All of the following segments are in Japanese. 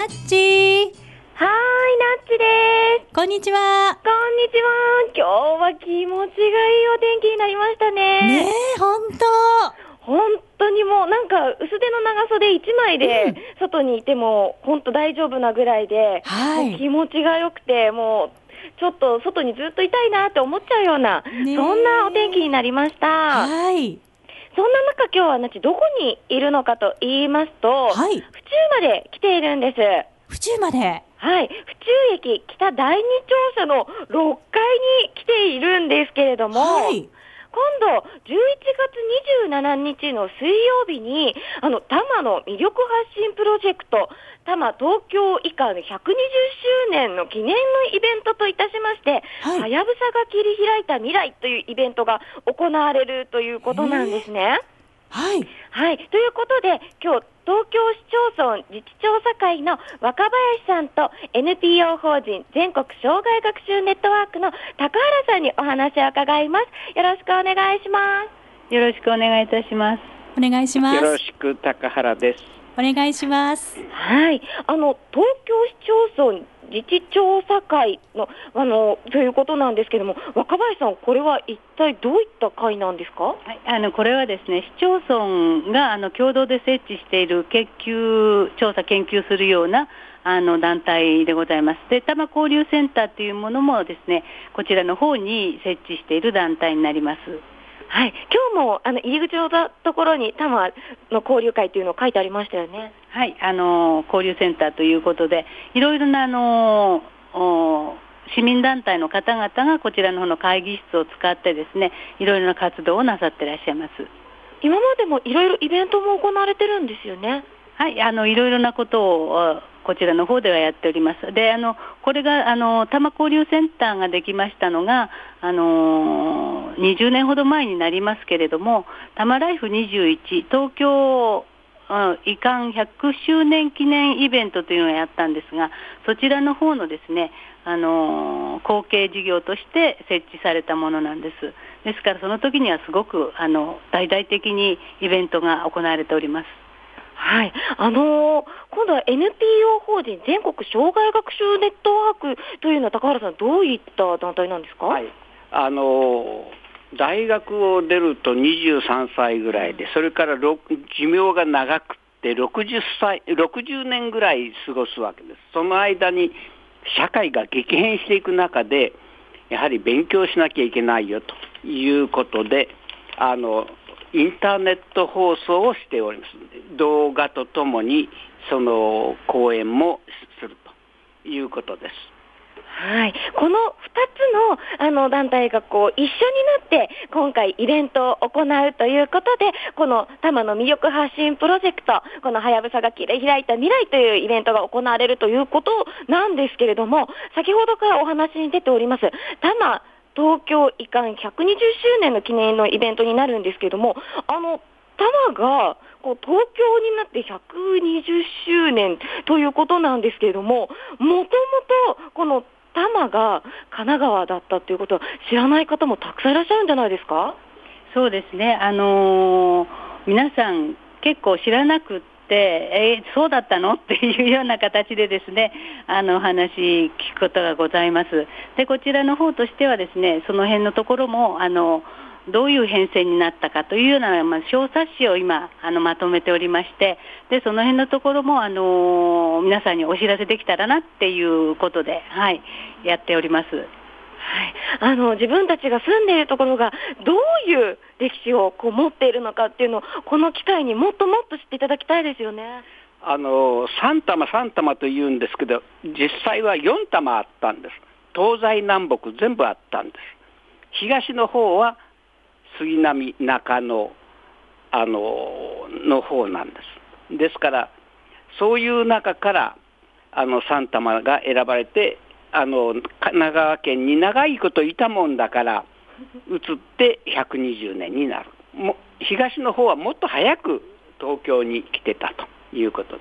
ナッチ。 ナッチです。 こんにちは。 こんにちは。今日は気持ちがいいお天気になりましたね。 ねえ、本当にもうなんか薄手の長袖1枚で外にいても本当大丈夫なぐらいで、もう気持ちが良くて、もうちょっと外にずっといたいなって思っちゃうような、そんなお天気になりました。 はい。 そんな中今日はナッチどこにいるのかと言いますと、 はい、 府中まで来ているんです。 府中まで。 はい、府中駅北第二庁舎の6階に来ているんですけれども、 はい、 今度11月27日の水曜日に多摩の魅力発信プロジェクト多摩東京移管120周年の記念のイベントといたしまして、はやぶさが切り開いた未来というイベントが行われるということなんですね。 はい、 はい、ということで今日東京市町村自治調査会の若林さんと NPO 法人全国障害学習ネットワークの高原さんにお話を伺います。よろしくお願いします。 よろしくお願いいたします。 お願いします。 よろしく高原です。 お願いします。 はい、東京市町村自治調査会のということなんですけども、若林さん、これは一体どういった会なんですか？ はい、これはですね、市町村が共同で設置している調査研究するような団体でございます。で、多摩交流センターというものもですね、こちらの方に設置している団体になります。 はい、今日も入り口のところに多摩の交流会というのを書いてありましたよね。 はい、交流センターということで、いろいろな市民団体の方々がこちらの方の会議室を使ってですね、いろいろな活動をなさっていらっしゃいます。 今までもいろいろイベントも行われてるんですよね。 はい、いろいろなことをこちらの方ではやっております。で、これが多摩交流センターができましたのが20年ほど前になりますけれども、多摩ライフ21東京移管100周年記念イベントというのをやったんですが、そちらの方のですね、後継事業として設置されたものなんです。ですからその時にはすごく大々的にイベントが行われております。 はい、今度は NPO 法人全国障害学習ネットワークというのは高原さん、どういった団体なんですか？ はい、大学を出ると23歳ぐらいで、それから寿命が長くて60年ぐらい過ごすわけです。その間に社会が激変していく中で、やはり勉強しなきゃいけないよということで、インターネット放送をしております。動画とともにその講演もするということです。 はい、この2つの団体が一緒になって今回イベントを行うということで、この多摩の魅力発信プロジェクト、このはやぶさが切り開いた未来というイベントが行われるということなんですけれども、先ほどからお話に出ております多摩東京移管120周年の記念のイベントになるんですけれども、多摩が東京になって120周年ということなんですけれども、もともとこの多摩が神奈川だったということは知らない方もたくさんいらっしゃるんじゃないですか？ そうですね、皆さん結構知らなくってそうだったのっていうような形でですね、お話聞くことがございます。で、こちらの方としてはですね、その辺のところもどういう変遷になったかというような、小冊子を今まとめておりまして、でその辺のところも皆さんにお知らせできたらなっていうことで、はい、やっております。 はい、自分たちが住んでいるところがどういう歴史を持っているのかっていうのをこの機会にもっともっと知っていただきたいですよね。 3多摩というんですけど、実際は4多摩あったんです。東西南北全部あったんです。東の方は杉並中野の方なんです。ですからそういう中から3多摩が選ばれて、神奈川県に長いこといたもんだから移って120年になる。東の方はもっと早く東京に来てたということです。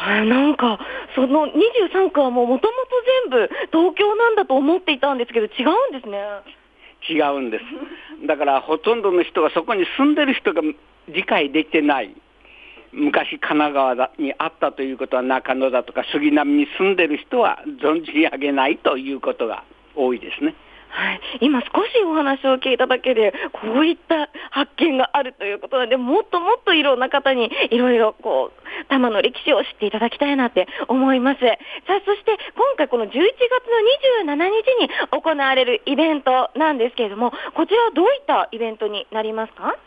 なんかその23区はもともと全部東京なんだと思っていたんですけど、違うんですね。 違うんです。だからほとんどの人がそこに住んでる人が理解できてない。 昔神奈川にあったということは中野だとか杉並に住んでる人は存じ上げないということが多いですね。 はい、今少しお話を聞いただけでこういった発見があるということなので、もっともっといろんな方にいろいろ多摩の歴史を知っていただきたいなって思います。さあ、そして今回この11月の27日に行われるイベントなんですけれども、こちらはどういったイベントになりますか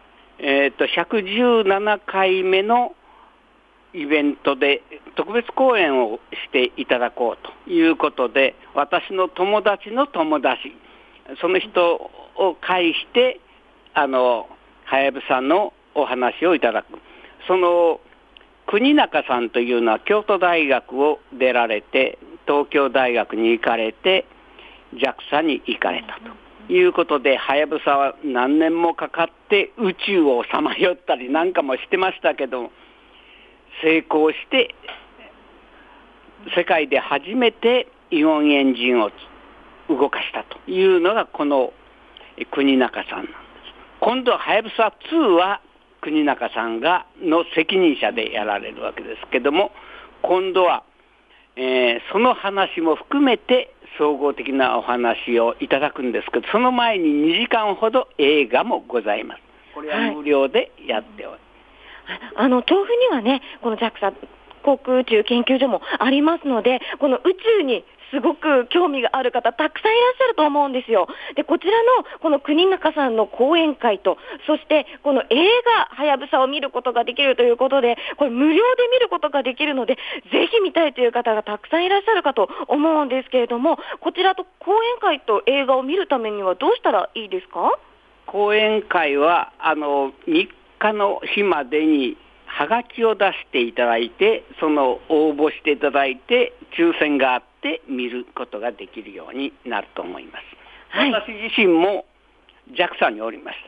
？117回目のイベントで特別講演をしていただこうということで、私の友達の友達、その人を介してはやぶさのお話をいただく。その国中さんというのは京都大学を出られて、東京大学に行かれて JAXA に行かれたということで、はやぶさは何年もかかって宇宙をさまよったりなんかもしてましたけど、成功して世界で初めてイオンエンジンを動かしたというのがこの国中さんなんです。今度ははやぶさ2は国中さんがの責任者でやられるわけですけども、今度は、その話も含めて総合的なお話をいただくんですけど、その前に2時間ほど映画もございます。これは無料でやっております。 調布にはね、この JAXA 航空宇宙研究所もありますので、この宇宙にすごく興味がある方たくさんいらっしゃると思うんですよ。で、こちらのこの国中さんの講演会と、そしてこの映画はやぶさを見ることができるということで、これ無料で見ることができるので、ぜひ見たいという方がたくさんいらっしゃるかと思うんですけれども、こちらと講演会と映画を見るためにはどうしたらいいですか？ 講演会は3日の日までにはがきを出していただいて、その応募していただいて抽選があって見ることができるようになると思います。はい、私自身も JAXA におりました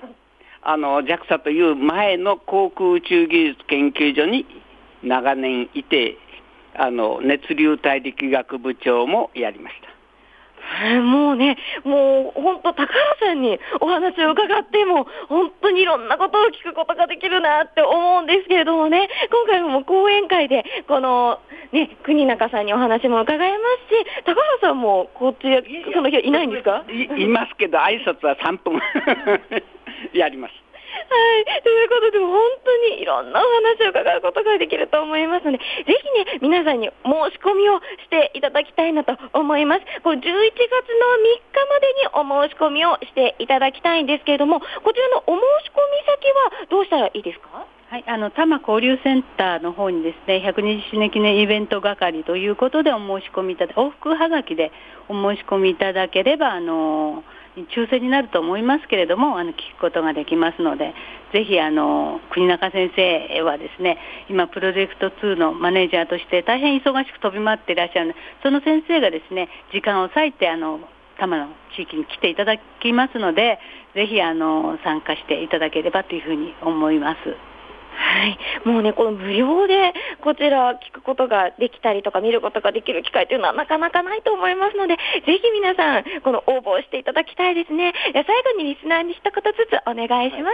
。JAXA という前の航空宇宙技術研究所に長年いて、熱流大力学部長もやりました。 もうね、もう本当高原さんにお話を伺っても本当にいろんなことを聞くことができるなって思うんですけれどもね、今回も講演会でこのね国中さんにお話も伺いますし、高原さんもこっちその日はいないんですか？ いますけど挨拶は3分やります。 はい、ということで本当にいろんなお話を伺うことができると思いますので、ぜひね皆さんに申し込みをしていただきたいなと思います。これ11月の3日までにお申し込みをしていただきたいんですけれども、こちらのお申し込み先はどうしたらいいですか？ はい、多摩交流センターの方にですね、120周年記念イベント係ということでお申し込みいただ往復はがきでお申し込みいただければ抽選になると思いますけれども、聞くことができますので、ぜひ国中先生はですね、今プロジェクト2のマネージャーとして大変忙しく飛び回っていらっしゃるので、その先生がですね時間を割いて多摩の地域に来ていただきますので、ぜひ参加していただければというふうに思います。 はい、もうねこの無料でこちら聞くことができたりとか見ることができる機会というのはなかなかないと思いますので、ぜひ皆さんこの応募していただきたいですね。最後にリスナーに一言ずつお願いします。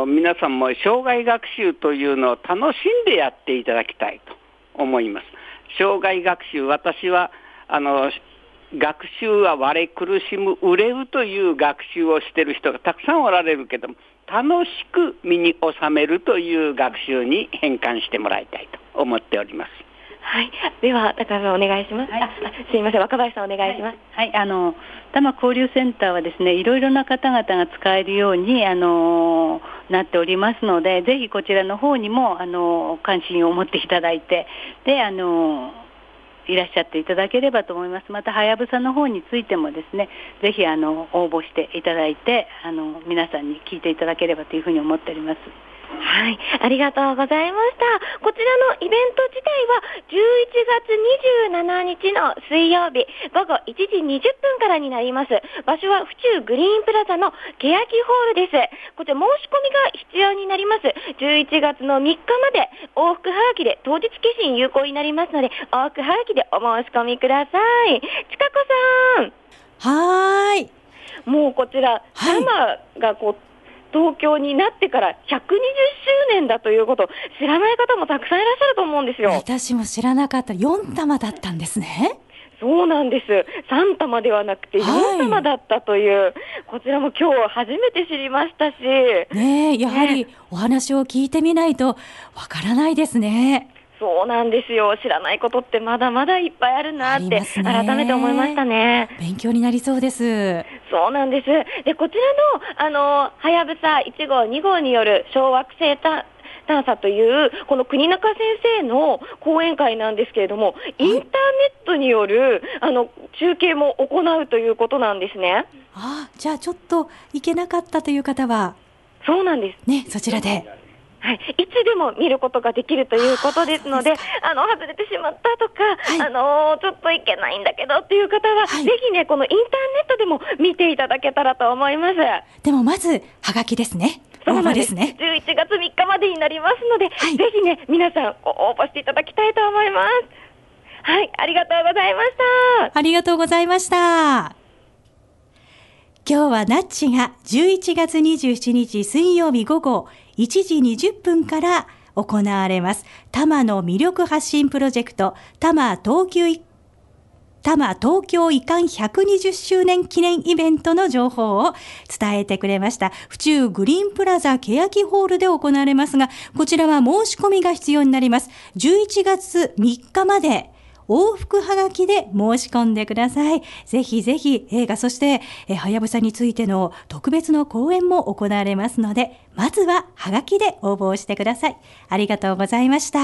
皆さんも生涯学習というのを楽しんでやっていただきたいと思います。生涯学習、私は学習は我苦しむ憂うという学習をしている人がたくさんおられるけども、楽しく身に収めるという学習に変換してもらいたいと思っております。 はい、では高橋さんお願いします。はい、すいません、若林さんお願いします。 はい、多摩交流センターはですね、いろいろな方々が使えるようになっておりますので、ぜひこちらの方にも関心を持っていただいて、でいらっしゃっていただければと思います。またはやぶさの方についてもですね、ぜひ応募していただいて皆さんに聞いていただければというふうに思っております。 はい、ありがとうございました。こちらのイベント自体は11月27日の水曜日午後1時20分からになります。場所は府中グリーンプラザの欅ホールです。こちら申し込みが必要になります。11月の3日まで往復はがきで当日決心有効になりますので、往復はがきでお申し込みください。ちかこさん。 はーい。 もうこちら、多摩がと東京になってから120周年だということ、知らない方もたくさんいらっしゃると思うんですよ。 私も知らなかった。4玉だったんですね。 そうなんです。3玉ではなくて4玉だったという、こちらも今日初めて知りましたし。 ねえ、やはりお話を聞いてみないとわからないですね。 そうなんですよ。知らないことってまだまだいっぱいあるなって改めて思いましたね。 勉強になりそうです。 そうなんです。で、こちらのはやぶさ1号2号による小惑星探査というこの国中先生の講演会なんですけれども、インターネットによる中継も行うということなんですね。 じゃあちょっと行けなかったという方は、 そうなんですね、そちらで、 はい、いつでも見ることができるということですので、外れてしまったとか、ちょっといけないんだけどっていう方は、ぜひね、このインターネットでも見ていただけたらと思います。 でもまずはがきですね。 そうなんです。11月3日までになりますので、ぜひね、皆さん応募していただきたいと思います。はい、ありがとうございました。 ありがとうございました。今日はナッチが11月27日水曜日午後1時20分から行われます多摩の魅力発信プロジェクト多摩東京移管120周年記念イベントの情報を伝えてくれました。府中グリーンプラザ欅ホールで行われますが、こちらは申し込みが必要になります。11月3日まで往復はがきで申し込んでください。ぜひぜひ映画、そしてはやぶさについての特別の講演も行われますので、まずははがきで応募してください。ありがとうございました。